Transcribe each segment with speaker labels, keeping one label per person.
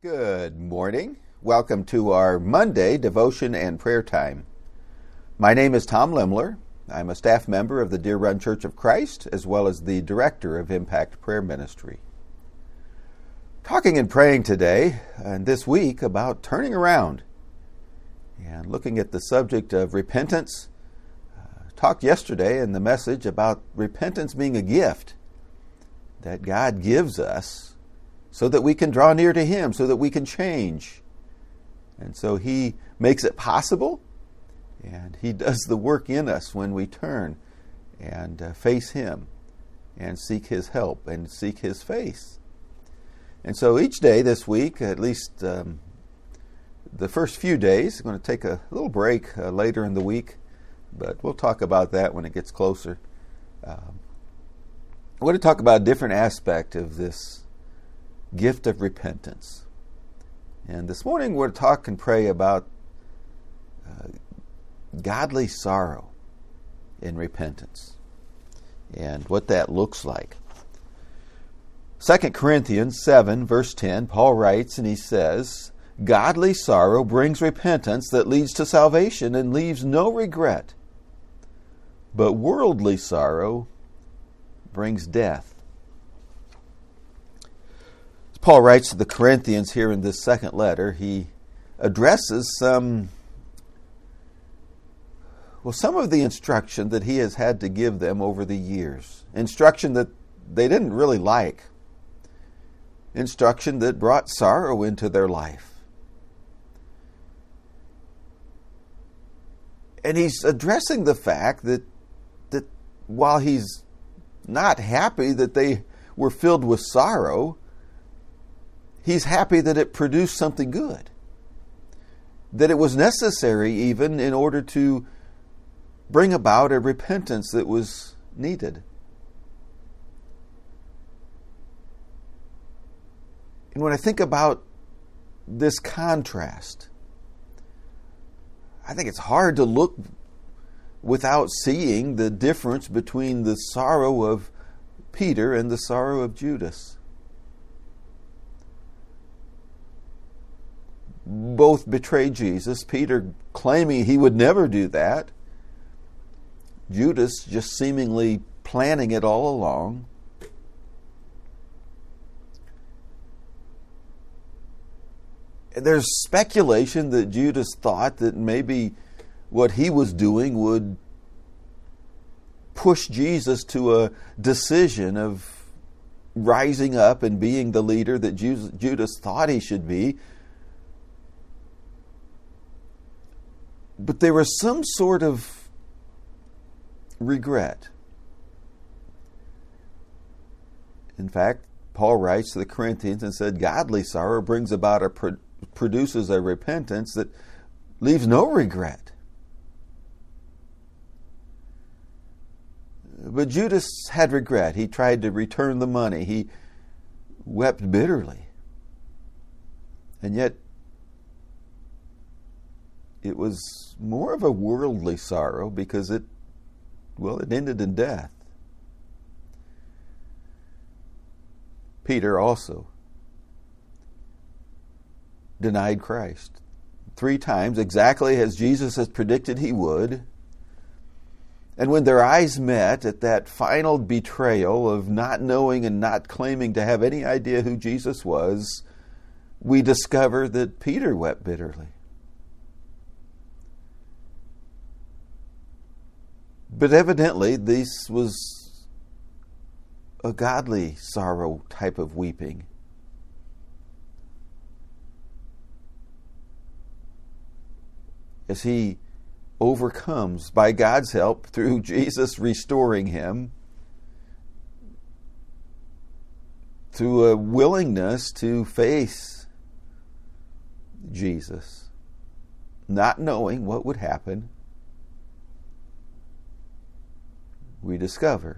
Speaker 1: Good morning. Welcome to our Monday devotion and prayer time. My name is Tom Limler. I'm a staff member of the Deer Run Church of Christ, as well as the director of Impact Prayer Ministry. Talking and praying today and this week about turning around and looking at the subject of repentance. Talked yesterday in the message about repentance being a gift that God gives us so that we can draw near to Him, so that we can change. And so He makes it possible, and He does the work in us when we turn and face Him and seek His help and seek His face. And so each day this week, at least the first few days, I'm going to take a little break later in the week, but we'll talk about that when it gets closer. I want to talk about a different aspect of this gift of repentance. And this morning we're going to talk and pray about godly sorrow in repentance and what that looks like. 2 Corinthians 7 verse 10, Paul writes and he says, "Godly sorrow brings repentance that leads to salvation and leaves no regret. But worldly sorrow brings death." Paul writes to the Corinthians here in this second letter, he addresses some of the instruction that he has had to give them over the years. Instruction that they didn't really like. Instruction that brought sorrow into their life. And he's addressing the fact that while he's not happy that they were filled with sorrow, he's happy that it produced something good. That it was necessary even in order to bring about a repentance that was needed. And when I think about this contrast, I think it's hard to look without seeing the difference between the sorrow of Peter and the sorrow of Judas. Both betrayed Jesus. Peter claiming he would never do that. Judas just seemingly planning it all along. There's speculation that Judas thought that maybe what he was doing would push Jesus to a decision of rising up and being the leader that Judas thought he should be. But there was some sort of regret. In fact, Paul writes to the Corinthians and said, godly sorrow brings about produces a repentance that leaves no regret. But Judas had regret. He tried to return the money. He wept bitterly. And yet, it was more of a worldly sorrow because it ended in death. Peter also denied Christ 3 times, exactly as Jesus has predicted he would. And when their eyes met at that final betrayal of not knowing and not claiming to have any idea who Jesus was, we discover that Peter wept bitterly. But evidently, this was a godly sorrow type of weeping. As he overcomes, by God's help, through Jesus restoring him, through a willingness to face Jesus, not knowing what would happen, we discover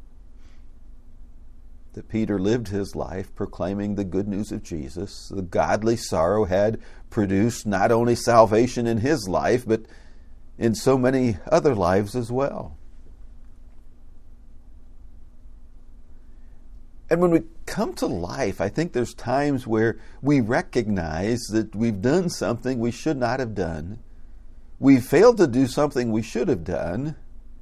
Speaker 1: that Peter lived his life proclaiming the good news of Jesus. The godly sorrow had produced not only salvation in his life, but in so many other lives as well. And when we come to life, I think there's times where we recognize that we've done something we should not have done. We've failed to do something we should have done.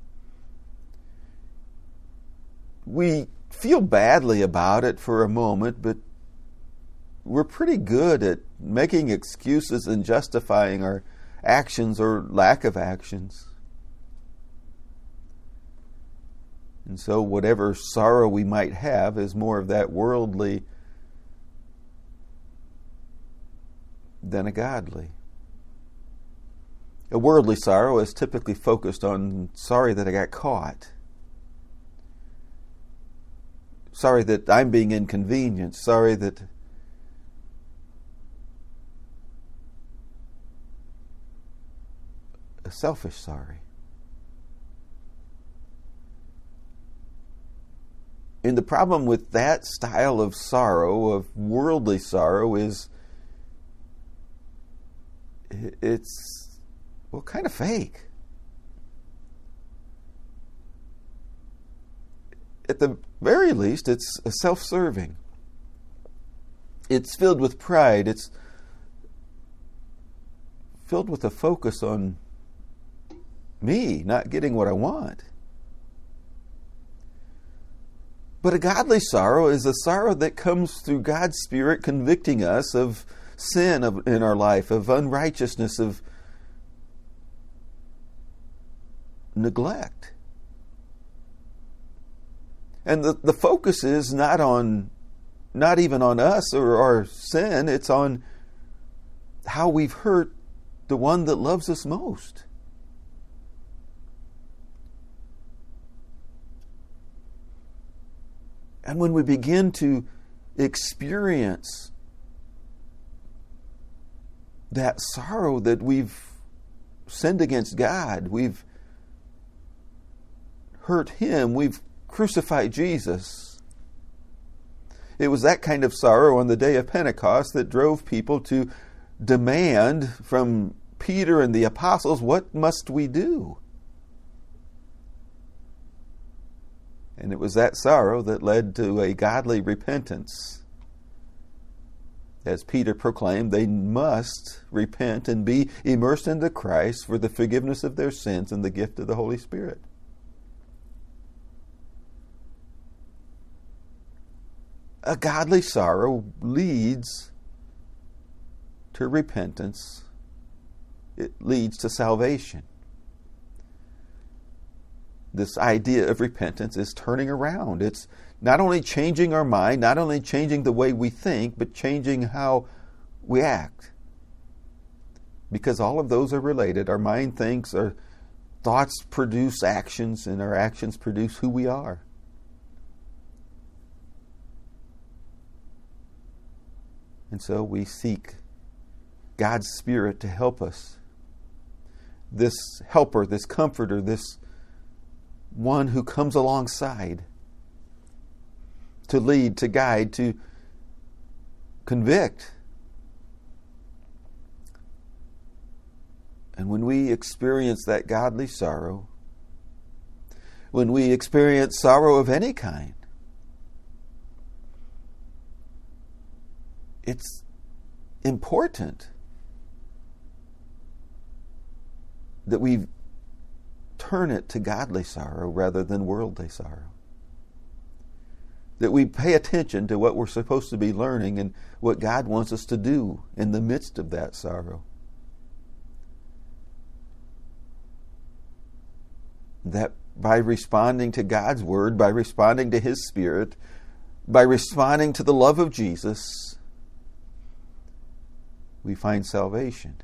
Speaker 1: We feel badly about it for a moment, but we're pretty good at making excuses and justifying our actions or lack of actions. And so whatever sorrow we might have is more of that worldly than a godly. A worldly sorrow is typically focused on, sorry that I got caught. Sorry that I'm being inconvenienced. Sorry that a selfish sorry. And the problem with that style of sorrow, of worldly sorrow, is it's, well, kind of fake. At the very least, it's self-serving. It's filled with pride. It's filled with a focus on me not getting what I want. But a godly sorrow is a sorrow that comes through God's Spirit convicting us of sin in our life, of unrighteousness, of neglect. And the focus is not even on us or our sin, it's on how we've hurt the one that loves us most. And when we begin to experience that sorrow that we've sinned against God, we've hurt Him, we've crucified Jesus. It was that kind of sorrow on the day of Pentecost that drove people to demand from Peter and the apostles, what must we do? And it was that sorrow that led to a godly repentance. As Peter proclaimed, they must repent and be immersed into Christ for the forgiveness of their sins and the gift of the Holy Spirit. A godly sorrow leads to repentance. It leads to salvation. This idea of repentance is turning around. It's not only changing our mind, not only changing the way we think, but changing how we act. Because all of those are related. Our mind thinks, our thoughts produce actions, and our actions produce who we are. And so we seek God's Spirit to help us. This helper, this comforter, this one who comes alongside to lead, to guide, to convict. And when we experience that godly sorrow, when we experience sorrow of any kind, it's important that we turn it to godly sorrow rather than worldly sorrow. That we pay attention to what we're supposed to be learning and what God wants us to do in the midst of that sorrow. That by responding to God's Word, by responding to His Spirit, by responding to the love of Jesus, we find salvation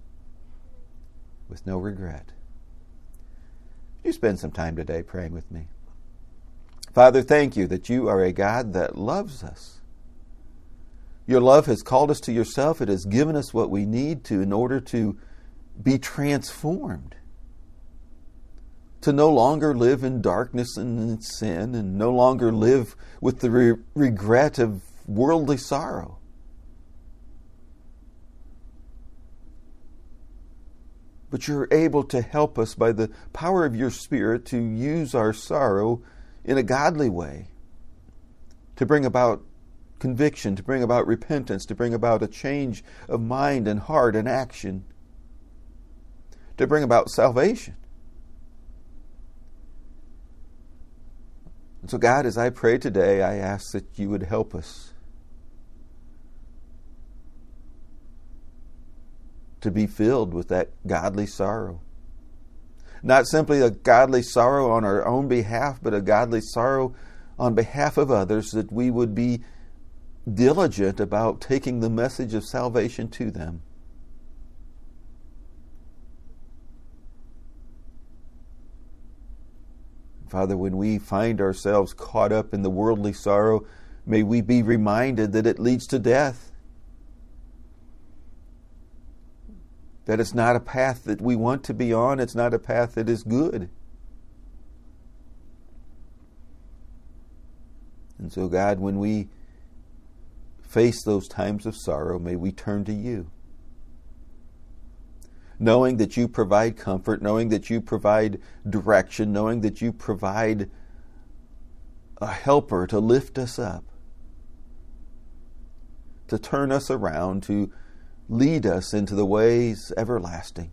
Speaker 1: with no regret. You spend some time today praying with me. Father, thank you that you are a God that loves us. Your love has called us to yourself. It has given us what we need to in order to be transformed. To no longer live in darkness and in sin and no longer live with the regret of worldly sorrow. But you're able to help us by the power of your Spirit to use our sorrow in a godly way. to bring about conviction, to bring about repentance, to bring about a change of mind and heart and action, to bring about salvation. And so God, as I pray today, I ask that you would help us to be filled with that godly sorrow. Not simply a godly sorrow on our own behalf, but a godly sorrow on behalf of others, that we would be diligent about taking the message of salvation to them. Father, when we find ourselves caught up in the worldly sorrow, may we be reminded that it leads to death. That it's not a path that we want to be on. It's not a path that is good. And so, God, when we face those times of sorrow, may we turn to you. Knowing that you provide comfort, knowing that you provide direction, knowing that you provide a helper to lift us up, to turn us around, to lead us into the ways everlasting.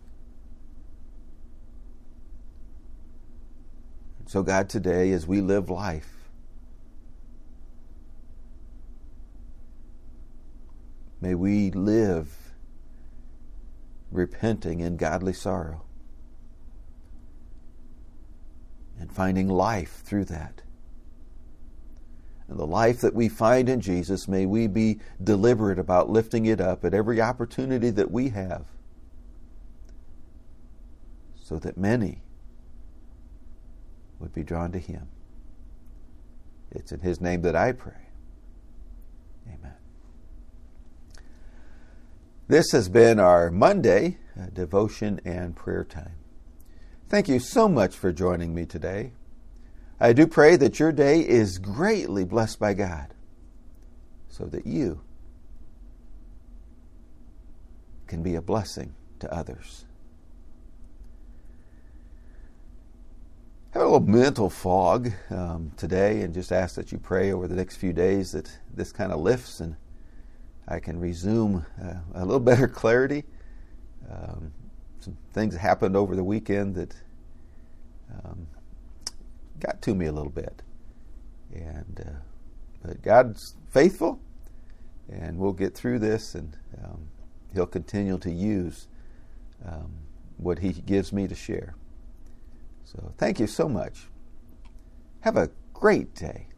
Speaker 1: So God, today as we live life, may we live repenting in godly sorrow and finding life through that. And the life that we find in Jesus, may we be deliberate about lifting it up at every opportunity that we have, so that many would be drawn to Him. It's in His name that I pray. Amen. This has been our Monday devotion and prayer time. Thank you so much for joining me today. I do pray that your day is greatly blessed by God, so that you can be a blessing to others. I have a little mental fog today, and just ask that you pray over the next few days that this kind of lifts and I can resume a little better clarity. Some things happened over the weekend that got to me a little bit, but God's faithful, and we'll get through this, and He'll continue to use what He gives me to share. So thank you so much. Have a great day.